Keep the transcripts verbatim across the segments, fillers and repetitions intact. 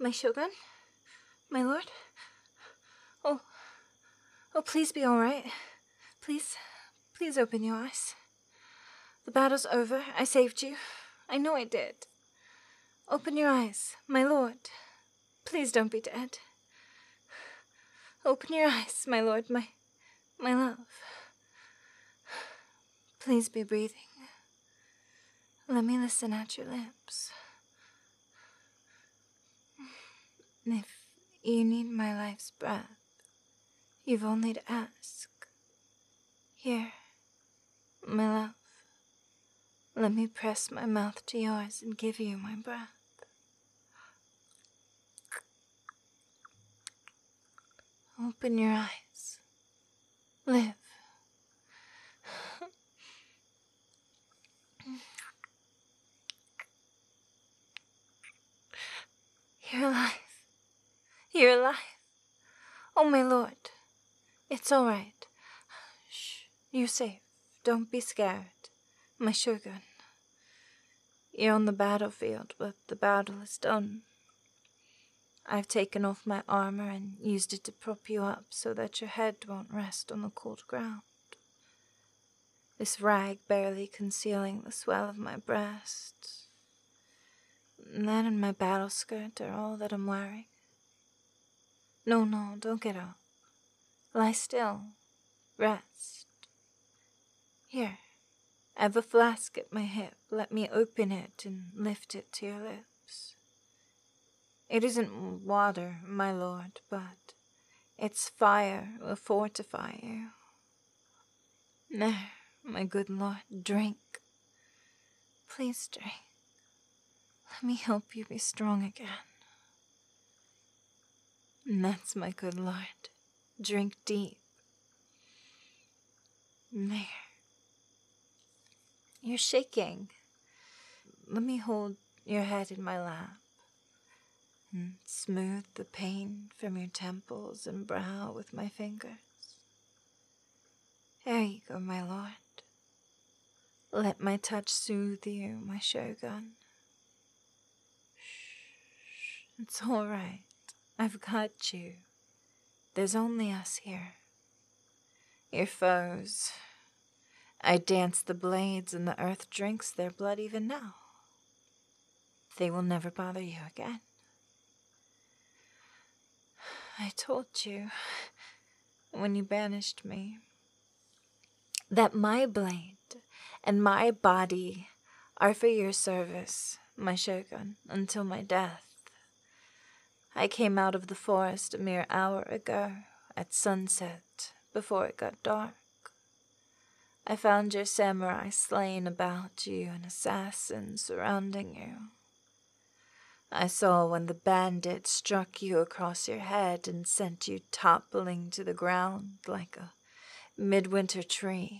My shogun? My lord? Oh, oh, please be all right. Please, please open your eyes. The battle's over. I saved you. I know I did. Open your eyes, my lord. Please don't be dead. Open your eyes, my lord, my, my love. Please be breathing. Let me listen at your lips. If you need my life's breath, you've only to ask. Here, my love, let me press my mouth to yours and give you my breath. Open your eyes. Live. You're alive. You're alive. Oh, my lord. It's all right. Shh. You're safe. Don't be scared. My shogun. You're on the battlefield, but the battle is done. I've taken off my armor and used it to prop you up so that your head won't rest on the cold ground. This rag barely concealing the swell of my breast. And that and my battle skirt are all that I'm wearing. No, no, don't get up. Lie still. Rest. Here, I have a flask at my hip. Let me open it and lift it to your lips. It isn't water, my lord, but its fire will fortify you. There, my good lord, drink. Please drink. Let me help you be strong again. And that's my good lord. Drink deep. There. You're shaking. Let me hold your head in my lap and smooth the pain from your temples and brow with my fingers. There you go, my lord. Let my touch soothe you, my shogun. Shh, it's all right. I've got you. There's only us here. Your foes. I dance the blades and the earth drinks their blood even now. They will never bother you again. I told you, when you banished me, that my blade and my body are for your service, my shogun, until my death. I came out of the forest a mere hour ago, at sunset, before it got dark. I found your samurai slain about you and assassins surrounding you. I saw when the bandit struck you across your head and sent you toppling to the ground like a midwinter tree.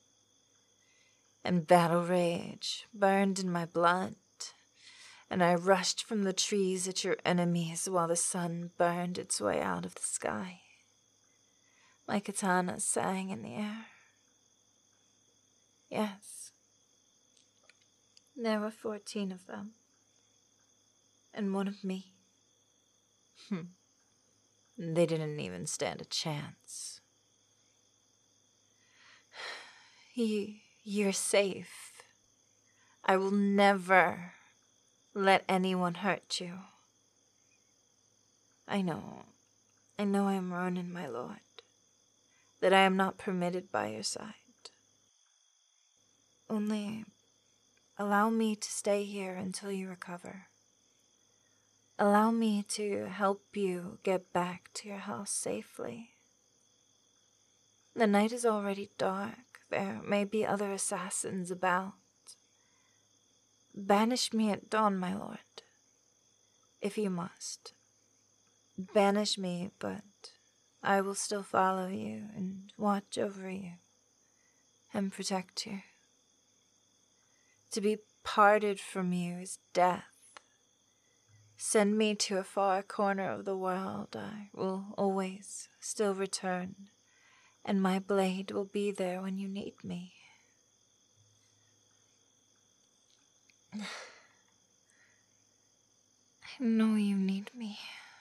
And battle rage burned in my blood, and I rushed from the trees at your enemies while the sun burned its way out of the sky. My katana sang in the air. Yes, there were fourteen of them, and one of me. Hm. They didn't even stand a chance. You, you're safe. I will never let anyone hurt you. I know, I know I am Ronin, my lord, that I am not permitted by your side. Only allow me to stay here until you recover. Allow me to help you get back to your house safely. The night is already dark. There may be other assassins about. Banish me at dawn, my lord, if you must. Banish me, but I will still follow you and watch over you and protect you. To be parted from you is death. Send me to a far corner of the world. I will always still return, and my blade will be there when you need me. I I know you need me.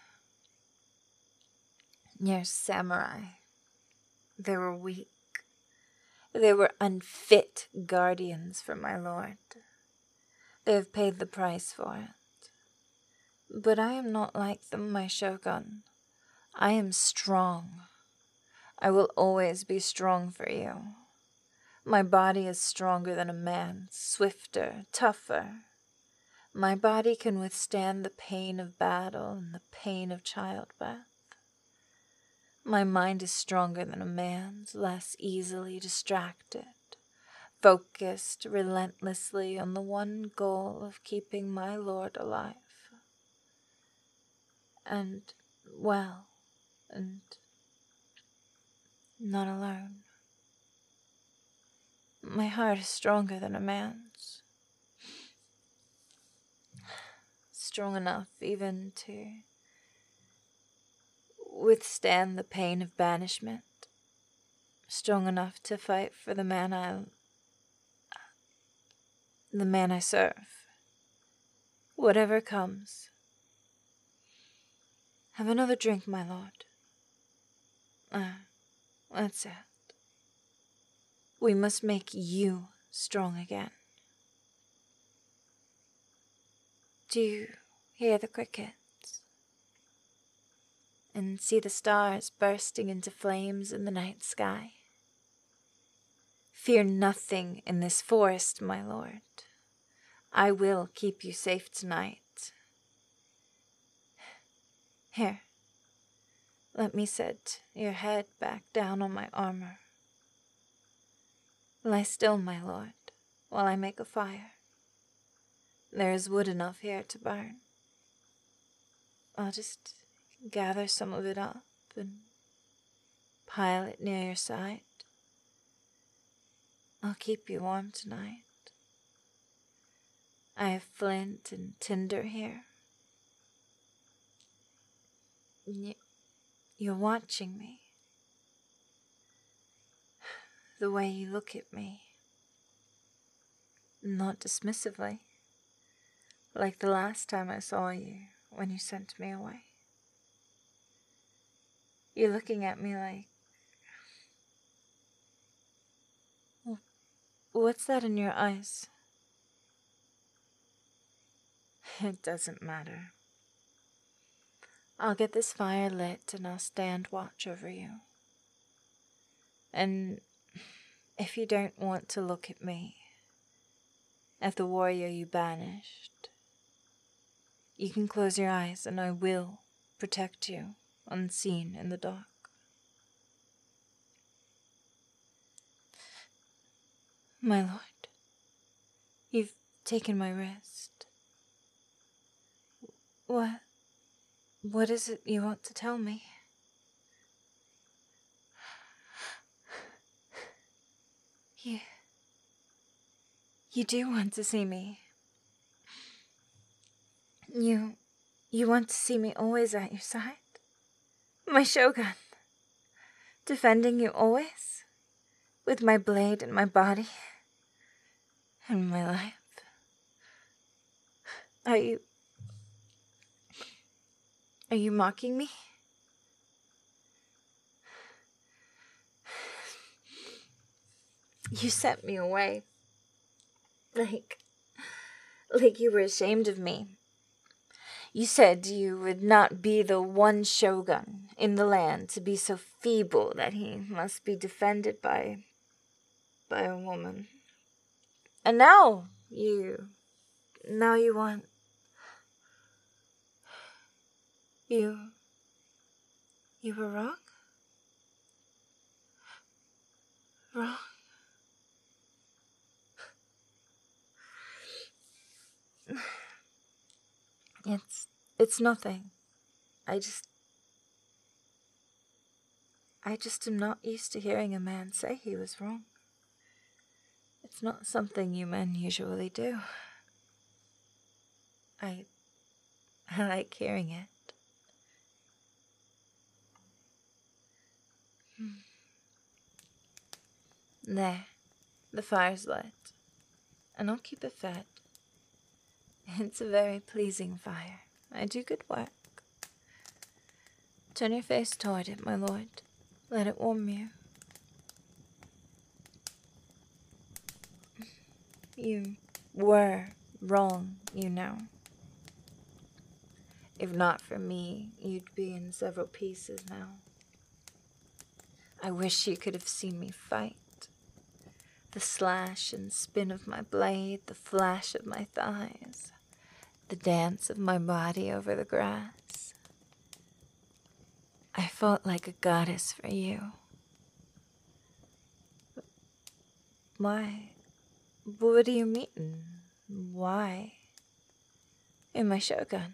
Your samurai, they were weak. They were unfit guardians for my lord. They have paid the price for it. But I am not like them, my shogun. I am strong. I will always be strong for you. My body is stronger than a man's, swifter, tougher. My body can withstand the pain of battle and the pain of childbirth. My mind is stronger than a man's, less easily distracted, focused relentlessly on the one goal of keeping my lord alive. And well, and not alone. My heart is stronger than a man's. Strong enough even to withstand the pain of banishment. Strong enough to fight for the man I... the man I serve. Whatever comes. Have another drink, my lord. Ah, that's it. We must make you strong again. Do you hear the crickets? And see the stars bursting into flames in the night sky? Fear nothing in this forest, my lord. I will keep you safe tonight. Here, let me set your head back down on my armor. Lie still, my lord, while I make a fire. There is wood enough here to burn. I'll just gather some of it up and pile it near your side. I'll keep you warm tonight. I have flint and tinder here. You're watching me. The way you look at me. Not dismissively. Like the last time I saw you when you sent me away. You're looking at me like... What's that in your eyes? It doesn't matter. I'll get this fire lit and I'll stand watch over you. And if you don't want to look at me, at the warrior you banished, you can close your eyes and I will protect you unseen in the dark. My lord, you've taken my wrist. What? What is it you want to tell me? You... You do want to see me. You... You want to see me always at your side? My shogun. Defending you always? With my blade and my body. And my life. Are you... Are you mocking me? You sent me away. Like... Like you were ashamed of me. You said you would not be the one shogun in the land to be so feeble that he must be defended by... by a woman. And now you... Now you want... You... You were wrong? Wrong? It's... It's nothing. I just... I just am not used to hearing a man say he was wrong. It's not something you men usually do. I... I like hearing it. There, the fire's lit, and I'll keep it fed. It's a very pleasing fire. I do good work. Turn your face toward it, my lord. Let it warm you. You were wrong, you know. If not for me, you'd be in several pieces now. I wish you could have seen me fight. The slash and spin of my blade, the flash of my thighs, the dance of my body over the grass. I fought like a goddess for you. Why? What do you mean? Why? You're my shogun.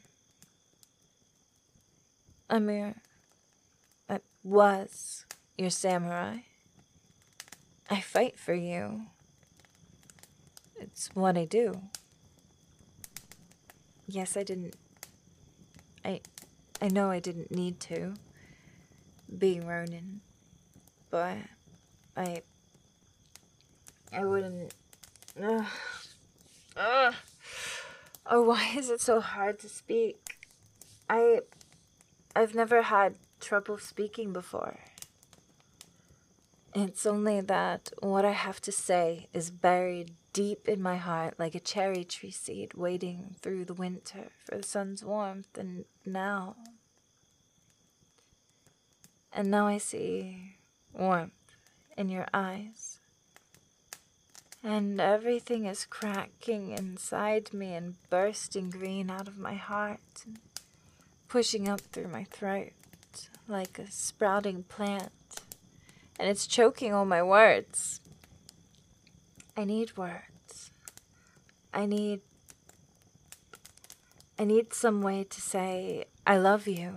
I'm your... I was your samurai. I fight for you. It's what I do. Yes, I didn't... I... I know I didn't need to. Being Ronin. But... I... I wouldn't... Ugh. Ugh. Oh, why is it so hard to speak? I... I've never had trouble speaking before. It's only that what I have to say is buried deep in my heart like a cherry tree seed waiting through the winter for the sun's warmth, and now... And now I see warmth in your eyes. And everything is cracking inside me and bursting green out of my heart and pushing up through my throat like a sprouting plant. And it's choking all my words. I need words. I need... I need some way to say, I love you.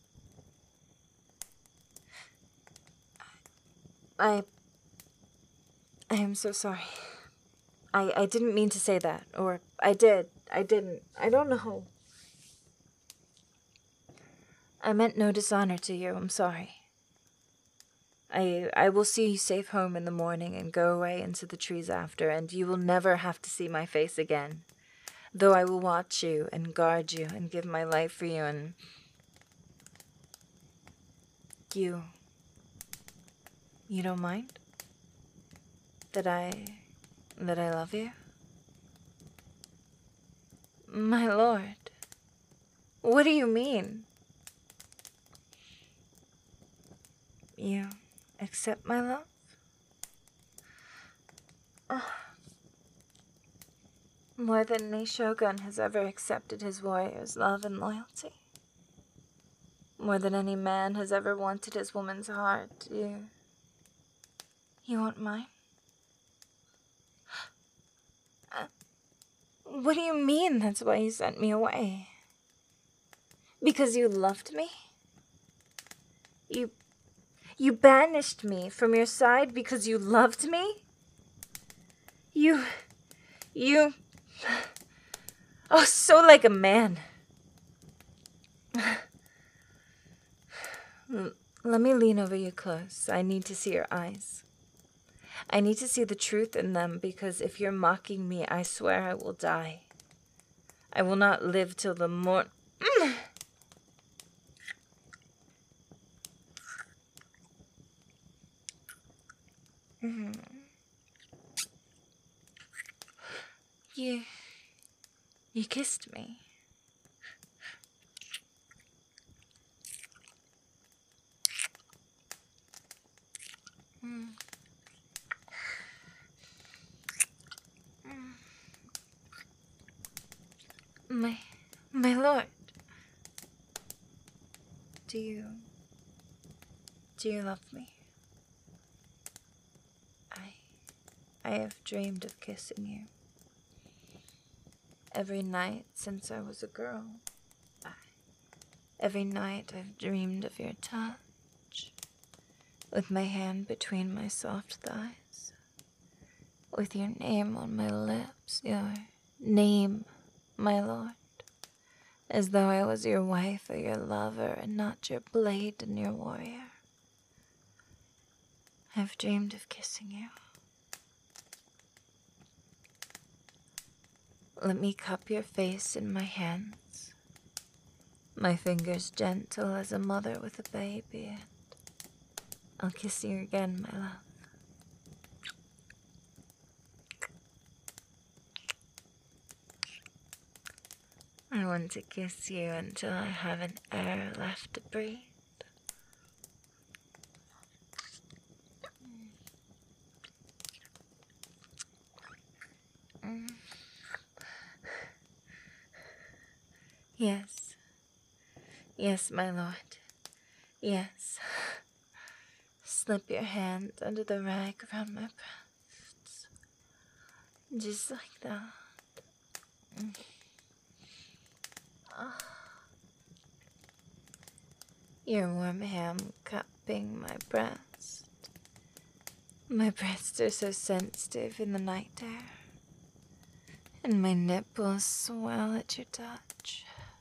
I... I am so sorry. I, I didn't mean to say that. Or I did. I didn't. I don't know. I meant no dishonor to you. I'm sorry. I I will see you safe home in the morning and go away into the trees after, and you will never have to see my face again. Though I will watch you and guard you and give my life for you, and... You... You don't mind? That I... that I love you? My lord. What do you mean? You accept my love? Oh. More than any shogun has ever accepted his warrior's love and loyalty. More than any man has ever wanted his woman's heart. You... You want mine? Uh, what do you mean that's why you sent me away? Because you loved me? You... You banished me from your side because you loved me? You... You... Oh, so like a man. Let me lean over you close. I need to see your eyes. I need to see the truth in them, because if you're mocking me, I swear I will die. I will not live till the morn... Mm. You... You kissed me. Mm. Mm. My... My lord. Do you... Do you love me? I... I have dreamed of kissing you. Every night since I was a girl. I, every night I've dreamed of your touch. With my hand between my soft thighs. With your name on my lips. Your name, my lord. As though I was your wife or your lover and not your blade and your warrior. I've dreamed of kissing you. Let me cup your face in my hands. My fingers gentle as a mother with a baby, and I'll kiss you again, my love. I want to kiss you until I haven't air left to breathe. Mm. Yes. Yes, my lord. Yes. Slip your hand under the rag around my breasts. Just like that. Mm. Oh. Your warm hand cupping my breast. My breasts are so sensitive in the night air, and my nipples swell at your touch.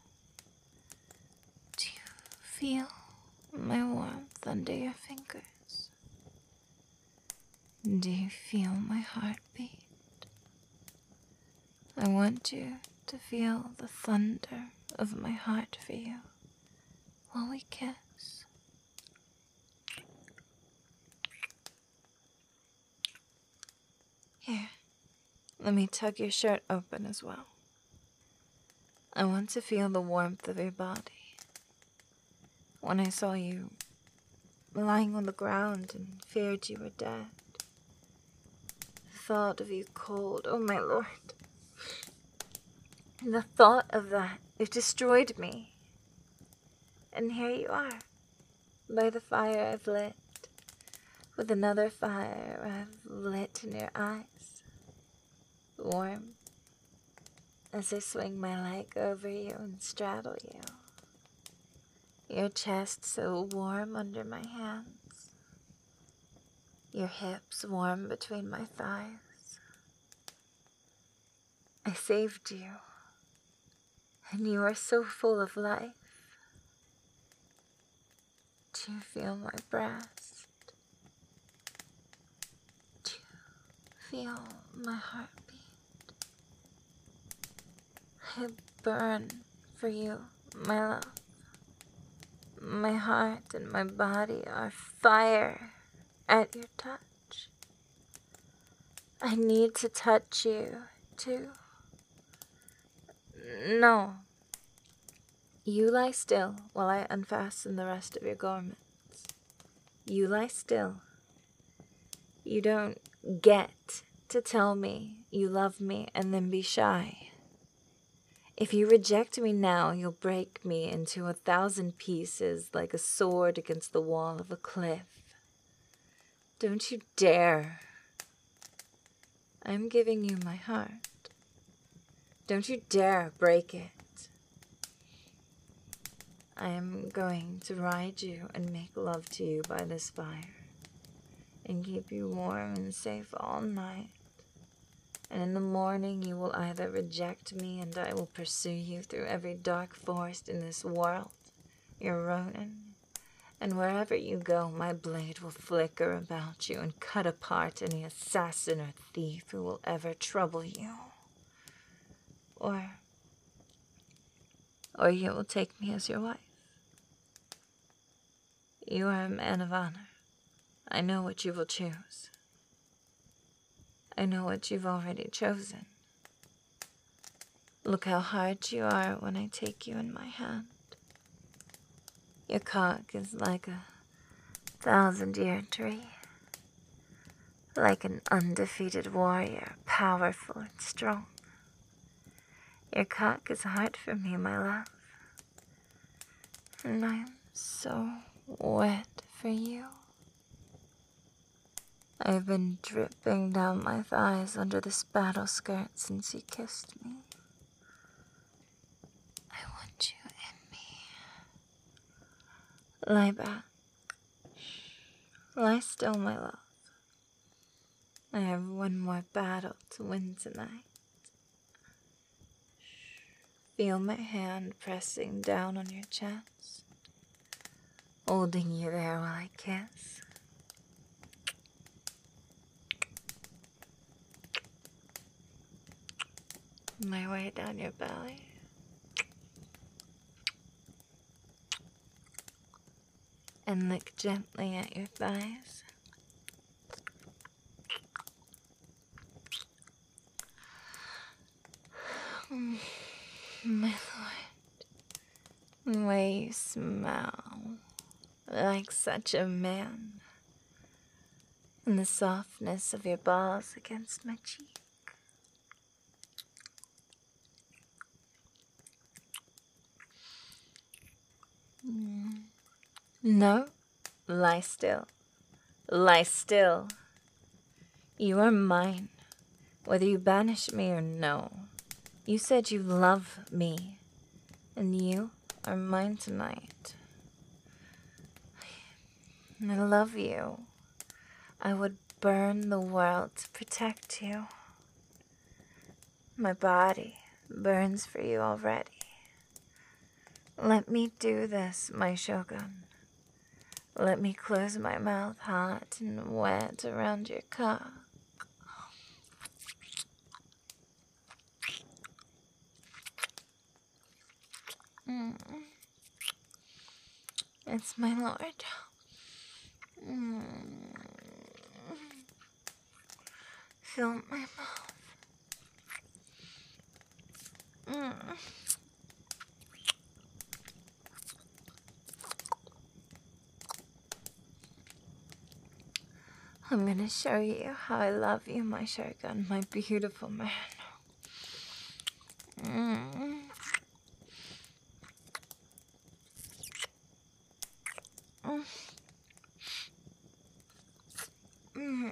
Do you feel my warmth under your fingers? Do you feel my heartbeat? I want you to feel the thunder of my heart for you while we kiss. Here, let me tug your shirt open as well. I want to feel the warmth of your body. When I saw you lying on the ground and feared you were dead, the thought of you cold, oh my lord. The thought of that, it destroyed me. And here you are, by the fire I've lit, with another fire I've lit in your eyes, warm as I swing my leg over you and straddle you, your chest so warm under my hands, your hips warm between my thighs. I saved you, and you are so full of life. Do you feel my breast? Do you feel my heartbeat? I burn for you, my love. My heart and my body are fire at your touch. I need to touch you, too. No. You lie still while I unfasten the rest of your garments. You lie still. You don't get to tell me you love me and then be shy. If you reject me now, you'll break me into a thousand pieces like a sword against the wall of a cliff. Don't you dare. I'm giving you my heart. Don't you dare break it. I am going to ride you and make love to you by this fire, and keep you warm and safe all night. And in the morning you will either reject me and I will pursue you through every dark forest in this world, your Ronin, and wherever you go my blade will flicker about you and cut apart any assassin or thief who will ever trouble you. Or, or you will take me as your wife. You are a man of honor. I know what you will choose. I know what you've already chosen. Look how hard you are when I take you in my hand. Your cock is like a thousand-year tree, like an undefeated warrior, powerful and strong. Your cock is hard for me, my love, and I'm so wet for you. I've been dripping down my thighs under this battle skirt since you kissed me. I want you in me. Lie back. Lie still, my love. I have one more battle to win tonight. Feel my hand pressing down on your chest, holding you there while I kiss. My way down your belly. and lick gently at your thighs. Mm, my lord, the way you smell like such a man, and the softness of your balls against my cheek. Mm. No, lie still. Lie still. You are mine, whether you banish me or no. You said you love me, and you are mine tonight. I love you. I would burn the world to protect you. My body burns for you already. Let me do this, my shogun. Let me close my mouth hot and wet around your cock. Mm. It's my lord. Mm. Fill my mouth. Mm. I'm gonna show you how I love you, my shogun, my beautiful man. Mm. Mm. Mm.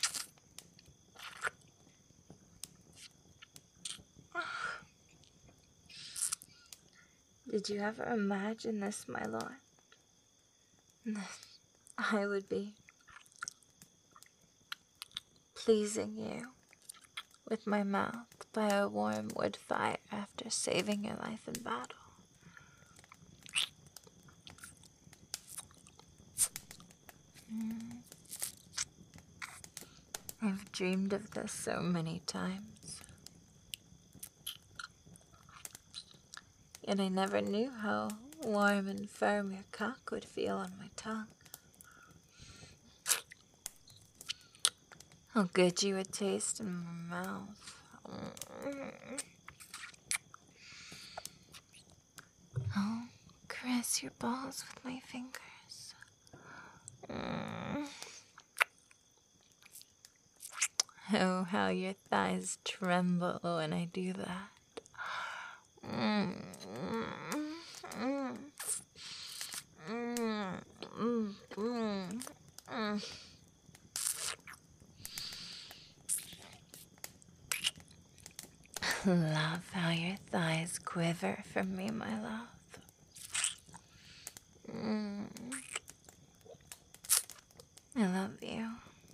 Did you ever imagine this, my lord? That I would be pleasing you with my mouth by a warm wood fire after saving your life in battle. Mm. I've dreamed of this so many times. Yet I never knew how warm and firm your cock would feel on my tongue. How good you would taste in my mouth. Mm. I'll caress your balls with my fingers. Mm. Oh, how your thighs tremble when I do that. Mm. Mm. Mm. Mm. Mm. Mm. Love how your thighs quiver for me, my love. Mm. I love you.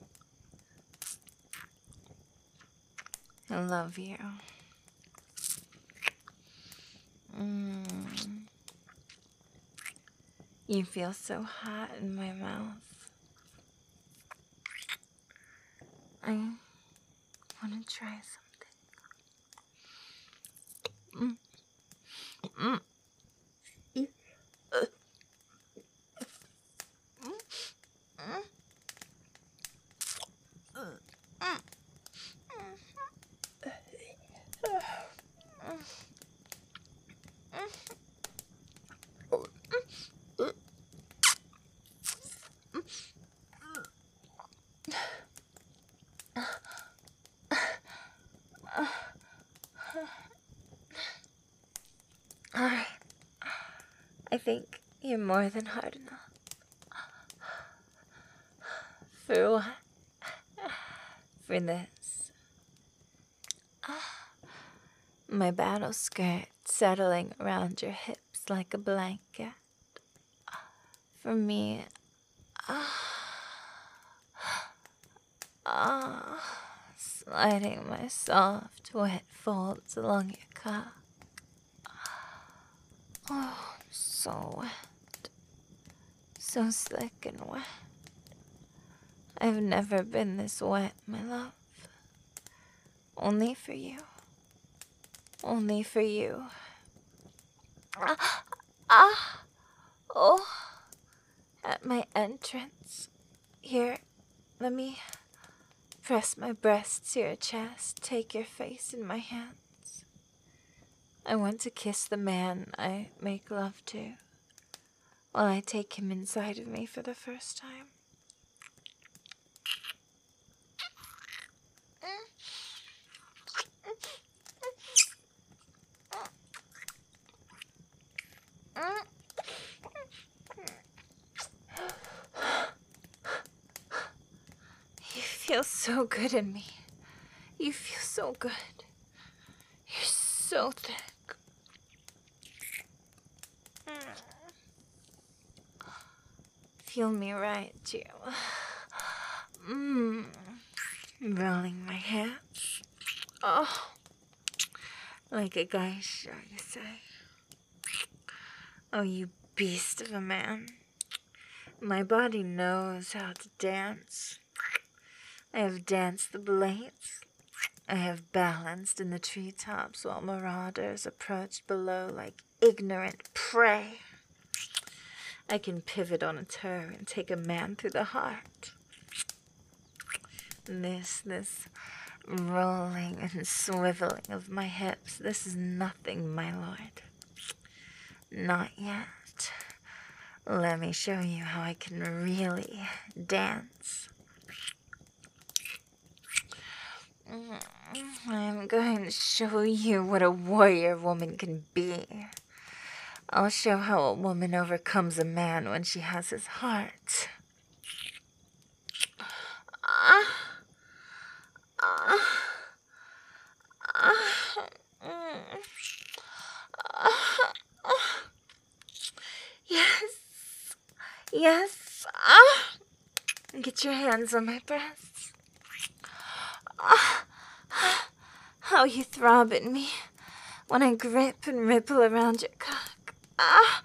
I love you. Mm. You feel so hot in my mouth. I want to try something. Mm. Mm. Uh. Mm. Mm. Alright. I think you're more than hard enough. For what? For this. My battle skirt settling around your hips like a blanket. For me. Ah. Ah. Sliding my soft, wet folds along your cock. Oh, so wet. So slick and wet. I've never been this wet, my love. Only for you. Only for you. Ah, ah, oh, at my entrance. Here, let me press my breast to your chest, take your face in my hands. I want to kiss the man I make love to while I take him inside of me for the first time. You feel so good in me. You feel so good. You're so thick. Feel me right, you. Mmm. Rolling my hips. Oh. Like a geisha, you say. Oh, you beast of a man. My body knows how to dance. I have danced the blades. I have balanced in the treetops while marauders approached below like ignorant prey. I can pivot on a toe and take a man through the heart. This, this rolling and swiveling of my hips, this is nothing, my lord. Not yet. Let me show you how I can really dance. I'm going to show you what a warrior woman can be. I'll show how a woman overcomes a man when she has his heart. Ah. Ah. Ah. Mm. Ah. Ah. Yes. Yes. Ah. Get your hands on my breasts. Ah. How you throb in me when I grip and ripple around your cock. Ah.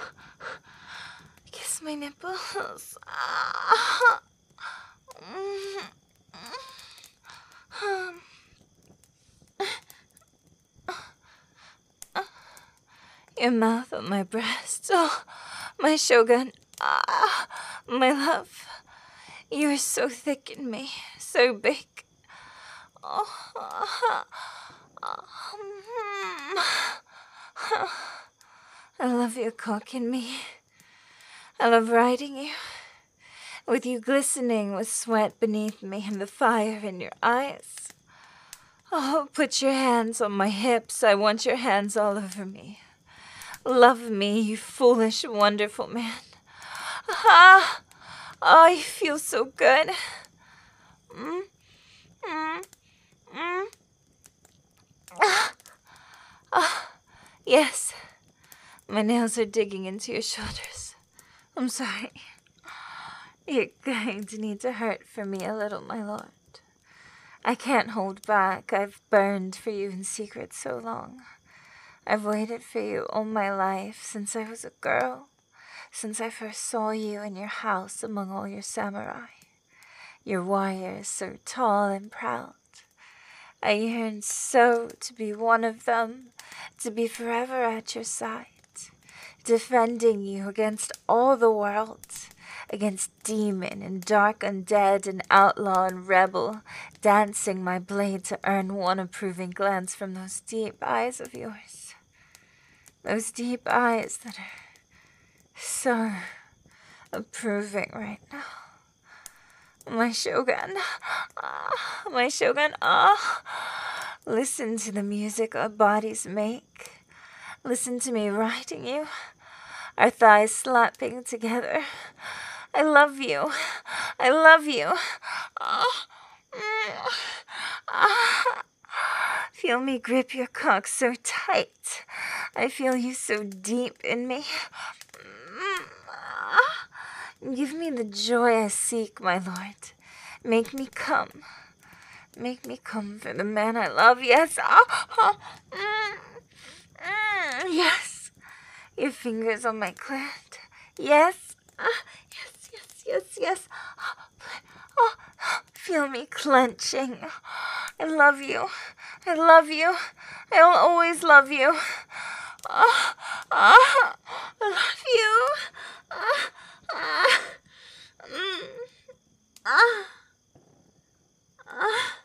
Kiss my nipples. Ah. Mm. Um. Your mouth on my breast. Oh, my shogun. Ah, my love. You are so thick in me, so big. Oh, ah, um, I love your cock in me. I love riding you, with you glistening with sweat beneath me and the fire in your eyes. Oh, put your hands on my hips. I want your hands all over me. Love me, you foolish, wonderful man. Ah, oh, you feel so good. Mm, mm, mm. Ah, ah, yes. My nails are digging into your shoulders. I'm sorry. You're going to need to hurt for me a little, my lord. I can't hold back. I've burned for you in secret so long. I've waited for you all my life, since I was a girl, since I first saw you in your house among all your samurai, your warriors so tall and proud. I yearned so to be one of them, to be forever at your side, defending you against all the world, against demon and dark undead and outlaw and rebel, dancing my blade to earn one approving glance from those deep eyes of yours. Those deep eyes that are so approving right now. My shogun, ah, my shogun, ah. Listen to the music our bodies make. Listen to me riding you, our thighs slapping together. I love you. I love you. Ah, mm, ah. Feel me grip your cock so tight. I feel you so deep in me. Give me the joy I seek, my lord. Make me come. Make me come for the man I love. Yes. Ah, ah, mm, mm, yes. Your fingers on my clit. Yes. Ah, yes, yes, yes, yes. Oh, feel me clenching. I love you. I love you. I will always love you. Ah, ah, I love you. Ah, ah. Ah! Ah!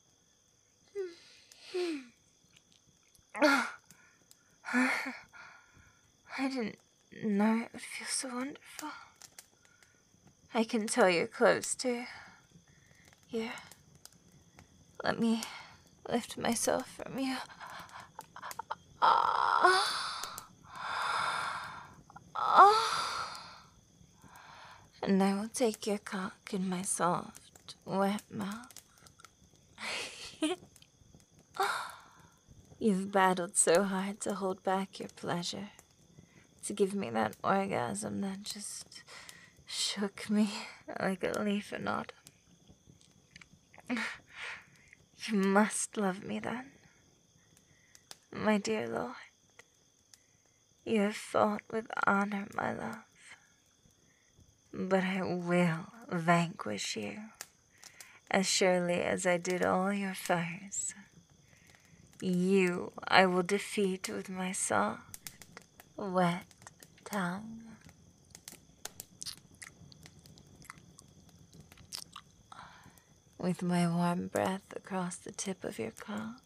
I didn't know it would feel so wonderful. I can tell you're close too. Here, let me lift myself from you. Ah. Ah. And I will take your cock in my soft, wet mouth. You've battled so hard to hold back your pleasure, to give me that orgasm that just shook me like a leaf in autumn. You must love me then, my dear Lord. You have fought with honor, my love, but I will vanquish you, as surely as I did all your foes. You I will defeat with my soft, wet tongue. With my warm breath across the tip of your cock.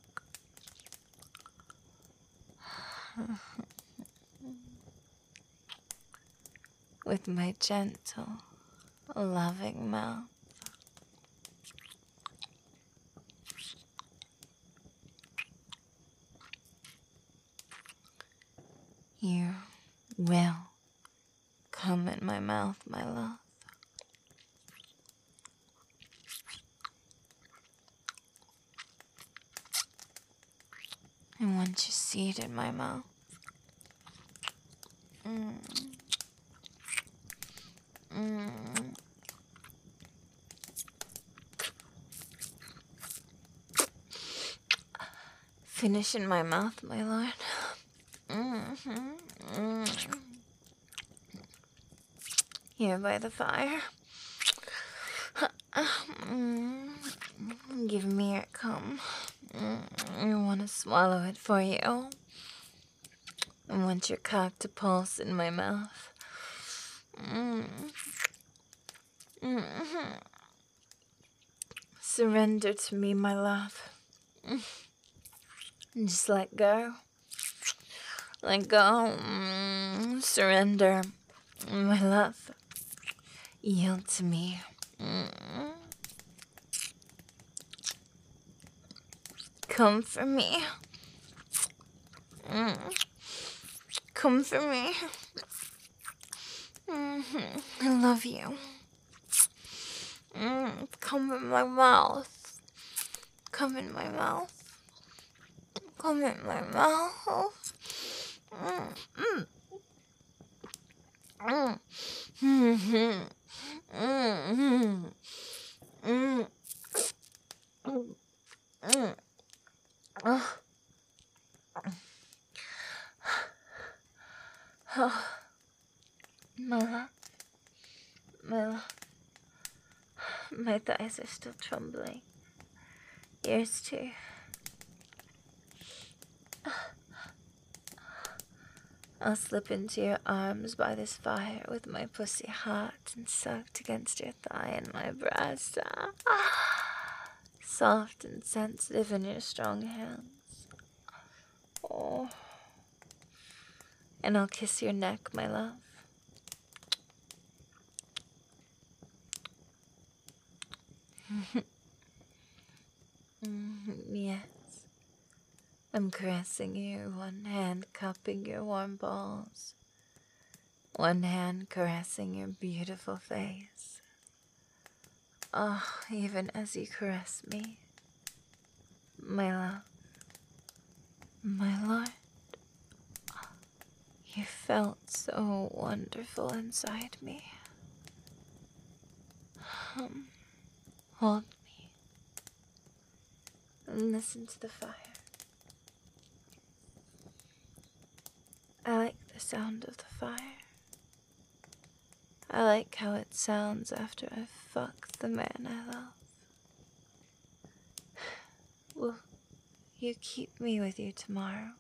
With my gentle, loving mouth. You will come in my mouth, my love. And once you see it in my mouth, mm, mm, finish in my mouth, my lord. Mm-hmm, mm. Here by the fire. Mm, give me your cum. Mm, I want to swallow it for you. I want your cock to pulse in my mouth. Mm. Mm-hmm. Surrender to me, my love. And just let go. Let go. Mm, surrender, my love. Yield to me. Mm. Come for me. Mm. Come for me. Mm-hmm. I love you. Mm. Come in my mouth. Come in my mouth. Come in my mouth. Mm. Mm. Mm. Mm-hmm. Mm-hmm. Mm. Mm. Mm. Oh. Oh. My love. My love. My thighs are still trembling. Yours too. I'll slip into your arms by this fire with my pussy hot and sucked against your thigh and my breast. Ah, soft and sensitive in your strong hands. Oh. And I'll kiss your neck, my love. Mm, yes. I'm caressing you, one hand cupping your warm balls, one hand caressing your beautiful face. Oh, even as you caress me, my love, my lord, you felt so wonderful inside me. Um, hold me and listen to the fire. I like the sound of the fire. I like how it sounds after I've fucked the man I love. Will you keep me with you tomorrow?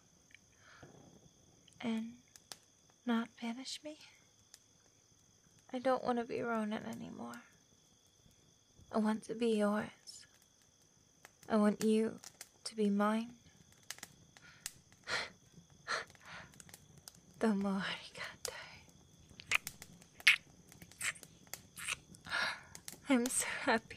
And not banish me? I don't want to be Ronan anymore. I want to be yours. I want you to be mine. Domo arigato. I'm so happy.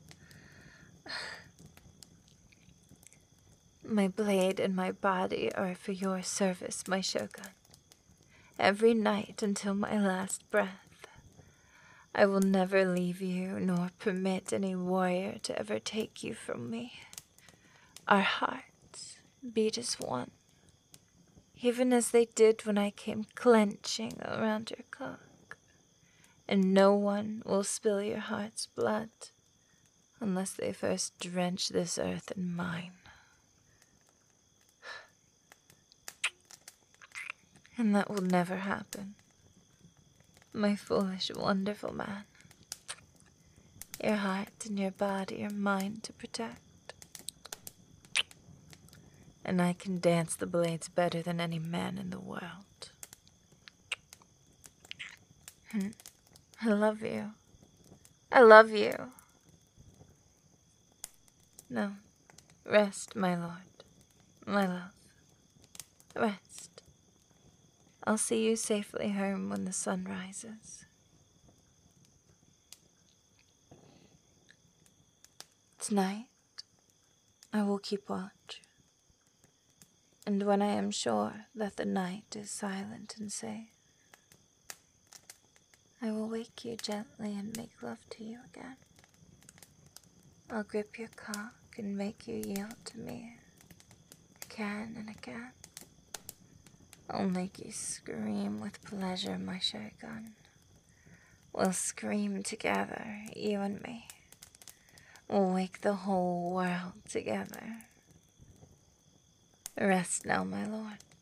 My blade and my body are for your service, my shogun. Every night until my last breath, I will never leave you nor permit any warrior to ever take you from me. Our hearts beat as one, even as they did when I came clenching around your cock. And no one will spill your heart's blood unless they first drench this earth in mine. And that will never happen, my foolish, wonderful man. Your heart and your body are mine to protect. And I can dance the blades better than any man in the world. I love you. I love you. No, rest, my lord, my love. Rest. I'll see you safely home when the sun rises. Tonight, I will keep watch. And when I am sure that the night is silent and safe, I will wake you gently and make love to you again. I'll grip your cock and make you yield to me again and again. I'll make you scream with pleasure, my shogun. We'll scream together, you and me. We'll wake the whole world together. Rest now, my lord.